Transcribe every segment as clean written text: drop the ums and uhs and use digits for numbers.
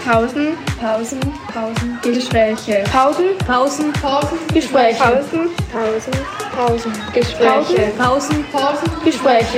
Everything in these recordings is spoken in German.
Pausen, Pausen, Pausen, Gespräche. Pausen, Pausen, Pausen, Gespräche. Pausen, Pausen, Pausen, Gespräche. Pausen, Pausen, Gespräche.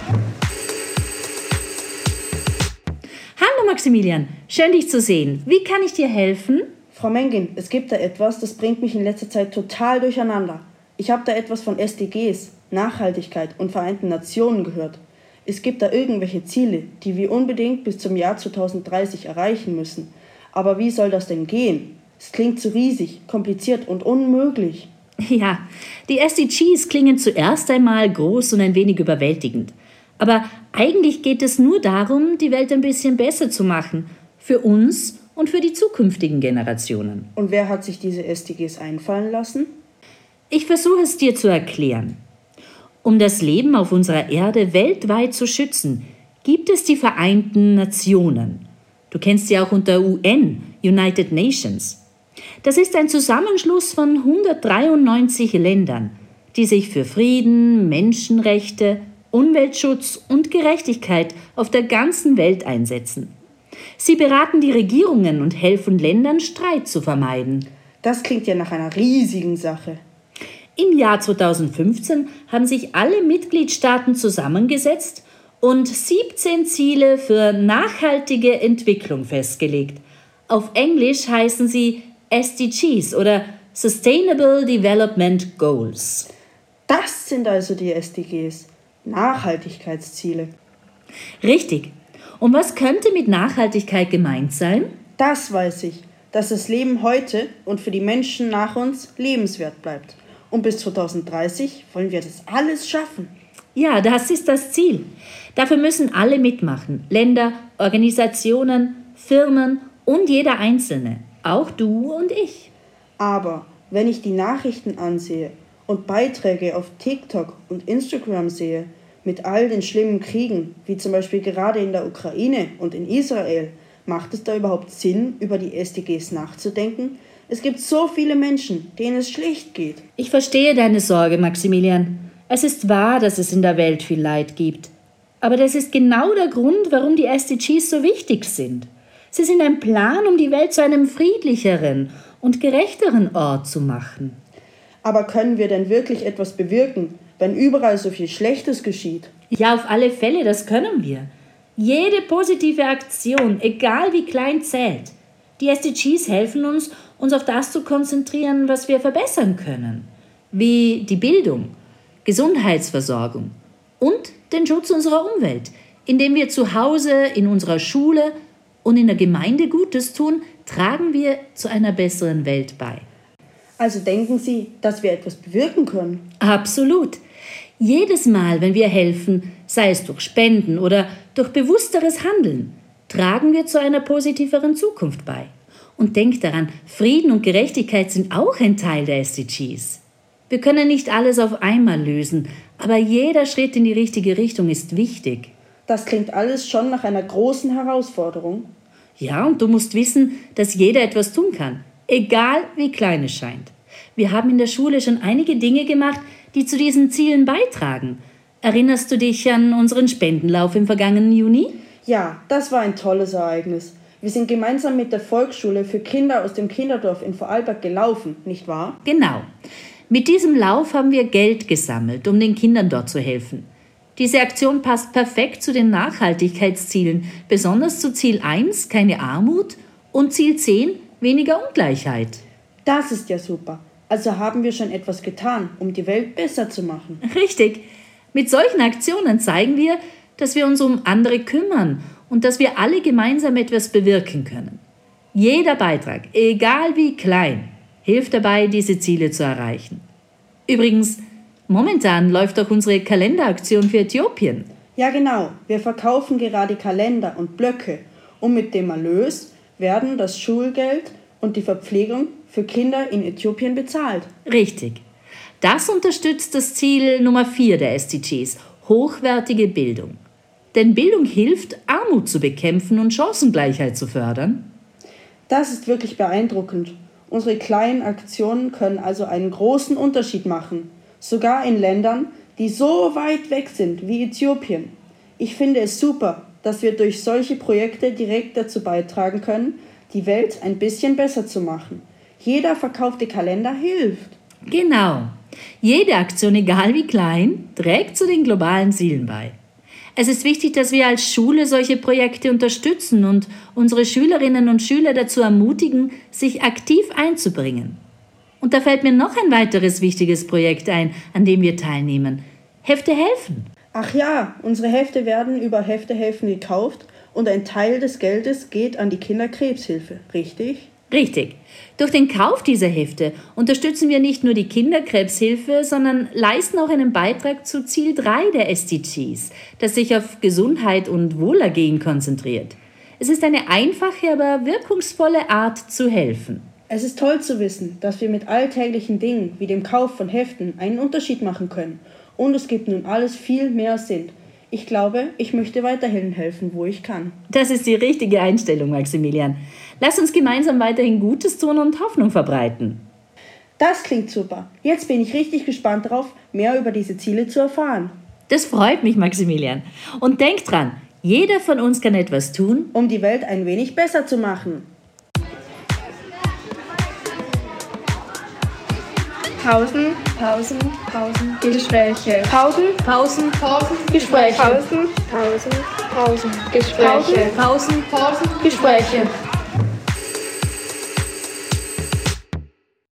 Hallo Maximilian, schön dich zu sehen. Wie kann ich dir helfen? Frau Mengin, es gibt da etwas, das bringt mich in letzter Zeit total durcheinander. Ich habe da etwas von SDGs, Nachhaltigkeit und Vereinten Nationen gehört. Es gibt da irgendwelche Ziele, die wir unbedingt bis zum Jahr 2030 erreichen müssen. Aber wie soll das denn gehen? Es klingt zu riesig, kompliziert und unmöglich. Ja, die SDGs klingen zuerst einmal groß und ein wenig überwältigend. Aber eigentlich geht es nur darum, die Welt ein bisschen besser zu machen. Für uns und für die zukünftigen Generationen. Und wer hat sich diese SDGs einfallen lassen? Ich versuche es dir zu erklären. Um das Leben auf unserer Erde weltweit zu schützen, gibt es die Vereinten Nationen. Du kennst sie auch unter UN, United Nations. Das ist ein Zusammenschluss von 193 Ländern, die sich für Frieden, Menschenrechte, Umweltschutz und Gerechtigkeit auf der ganzen Welt einsetzen. Sie beraten die Regierungen und helfen Ländern, Streit zu vermeiden. Das klingt ja nach einer riesigen Sache. Im Jahr 2015 haben sich alle Mitgliedstaaten zusammengesetzt und 17 Ziele für nachhaltige Entwicklung festgelegt. Auf Englisch heißen sie SDGs oder Sustainable Development Goals. Das sind also die SDGs, Nachhaltigkeitsziele. Richtig. Und was könnte mit Nachhaltigkeit gemeint sein? Das weiß ich, dass das Leben heute und für die Menschen nach uns lebenswert bleibt. Und bis 2030 wollen wir das alles schaffen. Ja, das ist das Ziel. Dafür müssen alle mitmachen. Länder, Organisationen, Firmen und jeder Einzelne. Auch du und ich. Aber wenn ich die Nachrichten ansehe und Beiträge auf TikTok und Instagram sehe, mit all den schlimmen Kriegen, wie zum Beispiel gerade in der Ukraine und in Israel, macht es da überhaupt Sinn, über die SDGs nachzudenken? Es gibt so viele Menschen, denen es schlecht geht. Ich verstehe deine Sorge, Maximilian. Es ist wahr, dass es in der Welt viel Leid gibt. Aber das ist genau der Grund, warum die SDGs so wichtig sind. Sie sind ein Plan, um die Welt zu einem friedlicheren und gerechteren Ort zu machen. Aber können wir denn wirklich etwas bewirken, wenn überall so viel Schlechtes geschieht? Ja, auf alle Fälle, das können wir. Jede positive Aktion, egal wie klein, zählt. Die SDGs helfen uns, uns auf das zu konzentrieren, was wir verbessern können. Wie die Bildung, Gesundheitsversorgung und den Schutz unserer Umwelt. Indem wir zu Hause, in unserer Schule und in der Gemeinde Gutes tun, tragen wir zu einer besseren Welt bei. Also denken Sie, dass wir etwas bewirken können? Absolut. Jedes Mal, wenn wir helfen, sei es durch Spenden oder durch bewussteres Handeln, tragen wir zu einer positiveren Zukunft bei. Und denk daran, Frieden und Gerechtigkeit sind auch ein Teil der SDGs. Wir können nicht alles auf einmal lösen, aber jeder Schritt in die richtige Richtung ist wichtig. Das klingt alles schon nach einer großen Herausforderung. Ja, und du musst wissen, dass jeder etwas tun kann, egal wie klein es scheint. Wir haben in der Schule schon einige Dinge gemacht, die zu diesen Zielen beitragen. Erinnerst du dich an unseren Spendenlauf im vergangenen Juni? Ja, das war ein tolles Ereignis. Wir sind gemeinsam mit der Volksschule für Kinder aus dem Kinderdorf in Vorarlberg gelaufen, nicht wahr? Genau. Mit diesem Lauf haben wir Geld gesammelt, um den Kindern dort zu helfen. Diese Aktion passt perfekt zu den Nachhaltigkeitszielen, besonders zu Ziel 1, keine Armut, und Ziel 10, weniger Ungleichheit. Das ist ja super. Also haben wir schon etwas getan, um die Welt besser zu machen. Richtig. Mit solchen Aktionen zeigen wir, dass wir uns um andere kümmern und dass wir alle gemeinsam etwas bewirken können. Jeder Beitrag, egal wie klein, hilft dabei, diese Ziele zu erreichen. Übrigens, momentan läuft auch unsere Kalenderaktion für Äthiopien. Ja genau, wir verkaufen gerade Kalender und Blöcke und mit dem Erlös werden das Schulgeld und die Verpflegung für Kinder in Äthiopien bezahlt. Richtig. Das unterstützt das Ziel Nummer 4 der SDGs, hochwertige Bildung. Denn Bildung hilft, Armut zu bekämpfen und Chancengleichheit zu fördern. Das ist wirklich beeindruckend. Unsere kleinen Aktionen können also einen großen Unterschied machen. Sogar in Ländern, die so weit weg sind wie Äthiopien. Ich finde es super, dass wir durch solche Projekte direkt dazu beitragen können, die Welt ein bisschen besser zu machen. Jeder verkaufte Kalender hilft. Genau. Jede Aktion, egal wie klein, trägt zu den globalen Zielen bei. Es ist wichtig, dass wir als Schule solche Projekte unterstützen und unsere Schülerinnen und Schüler dazu ermutigen, sich aktiv einzubringen. Und da fällt mir noch ein weiteres wichtiges Projekt ein, an dem wir teilnehmen. Hefte helfen. Ach ja, unsere Hefte werden über Hefte helfen gekauft und ein Teil des Geldes geht an die Kinderkrebshilfe, richtig? Richtig. Durch den Kauf dieser Hefte unterstützen wir nicht nur die Kinderkrebshilfe, sondern leisten auch einen Beitrag zu Ziel 3 der SDGs, das sich auf Gesundheit und Wohlergehen konzentriert. Es ist eine einfache, aber wirkungsvolle Art zu helfen. Es ist toll zu wissen, dass wir mit alltäglichen Dingen wie dem Kauf von Heften einen Unterschied machen können. Und es gibt nun alles viel mehr Sinn. Ich glaube, ich möchte weiterhin helfen, wo ich kann. Das ist die richtige Einstellung, Maximilian. Lass uns gemeinsam weiterhin Gutes tun und Hoffnung verbreiten. Das klingt super. Jetzt bin ich richtig gespannt darauf, mehr über diese Ziele zu erfahren. Das freut mich, Maximilian. Und denk dran, jeder von uns kann etwas tun, Um die Welt ein wenig besser zu machen. Pausen, Pausen. Gespräche. Pausen. Gespräche. Pausen, Gespräche. Pausen. Gespräche.